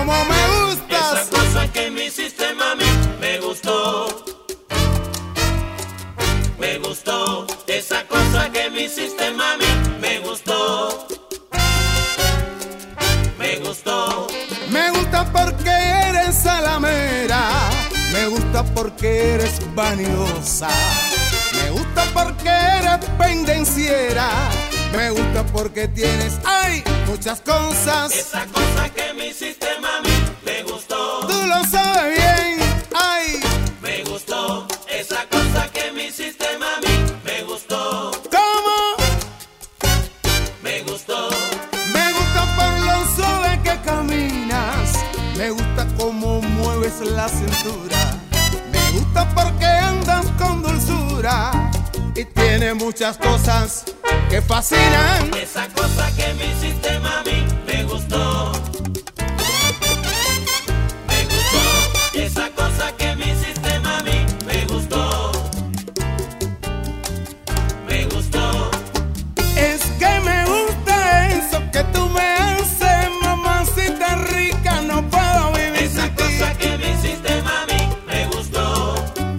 como me gustas. Esa cosa que me hiciste, mami, me gustó. Me gustó. Esa cosa que me hiciste, mami, me gustó. Me gustó. Me gusta porque eres salamera. Me gusta porque eres vanidosa. Me gusta porque eres pendenciera. Me gusta porque tienes, ay, muchas cosas. Esa cosa que me hiciste, mami, me gustó. Tú lo sabes bien, ay. Me gustó. Esa cosa que me hiciste, mami, me gustó. ¿Cómo? Me gustó. Me gusta por lo suave que caminas. Me gusta cómo mueves la cintura. Me gusta porque andas con dulzura. Y tiene muchas cosas que fascinan. Esa cosa que me hiciste, mami, me gustó. Me gustó. Esa cosa que me hiciste, mami, me gustó. Me gustó. Es que me gusta eso que tú me haces, mamacita rica, no puedo vivir Esa sin ti. cosa que me hiciste, mami, me gustó.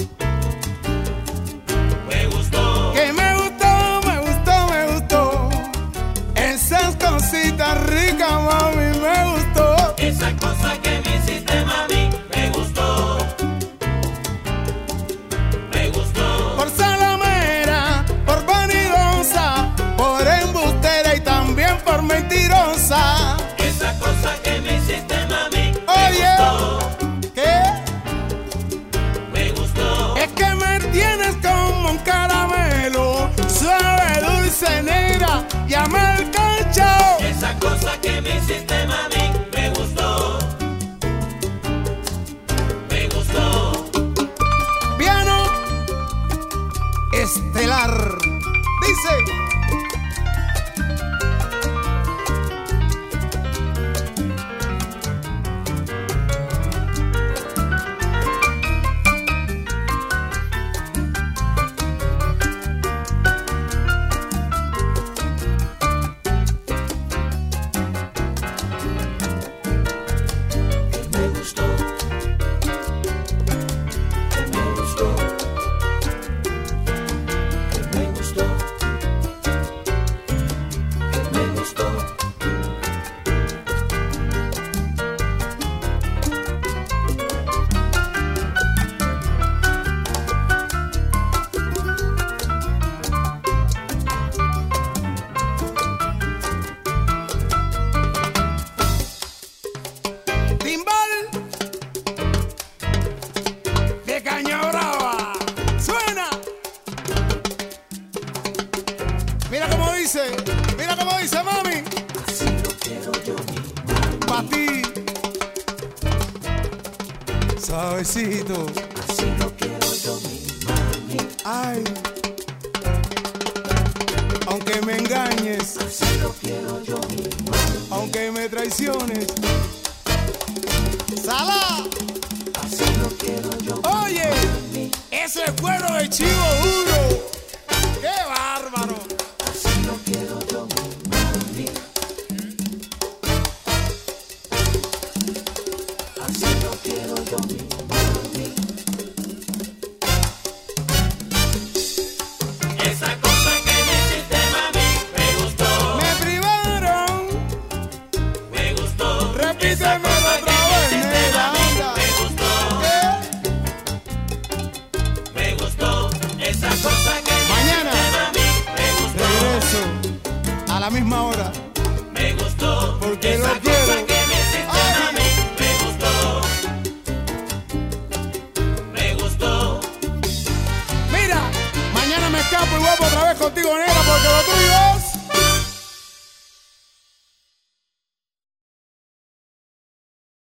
Me gustó. Que me gustó, me gustó, me gustó. Esas cositas ricas, mami, me gustó. Esa cosa que me hiciste, mami, me gustó. Me gustó. Por salamera, por vanidosa, por embustera y también por mentirosa. Esa cosa que me hiciste, mami, me Oye, gustó. ¿qué? Me gustó. Es que me tienes como un caramelo, suave, dulce, negra, llama el cacho. Esa cosa que me hiciste, mami, me gustó. Me gustó. Piano estelar. Dice. Me gustó. Me gustó. Me gustó. Me gustó. Timbal de Caña Brava. Suena. Mira cómo dice, mami. Así lo quiero yo, mi Pa' ti. Suavecito. así lo quiero yo, mi mami. Ay. Aunque me engañes, Así lo quiero yo, mi mami. aunque me traiciones. ¡Sala! Así lo quiero yo, Oye, ese es cuero de chivo duro. ¡Qué bárbaro! así lo quiero yo, mi mami. Así lo quiero yo, mi mami. Esa cosa que me hiciste, mami, me gustó. Me privaron. Me gustó. Esa Repítemelo cosa otra que me vez, hiciste, nena, mami, anda. me gustó. ¿Qué? Me gustó. Esa cosa que me Mañana. hiciste, mami, me gustó. Regreso a la misma hora. Me gustó. Porque Esa lo quiero. cosa que me hiciste, Ay. mami, me gustó. Me gustó. Mira, mañana me escapo y voy otra vez contigo, negra, porque lo tuyo es